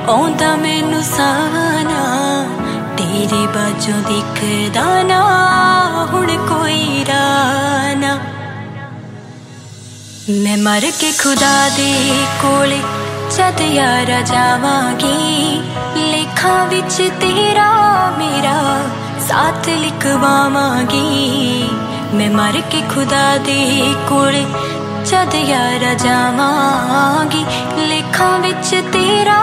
ਆਉਂਦਾ ਮੈਨੂੰ ਸਾਨਾ तेरे बाजों दिखदा ना हुण कोई राना। मैं मर के खुदा दे कोले जद यारा जावांगी लेखा विच तेरा मेरा साथ लिखवावांगी। मैं मर के खुदा दे कोले जद यारा जावांगी लेखा विच तेरा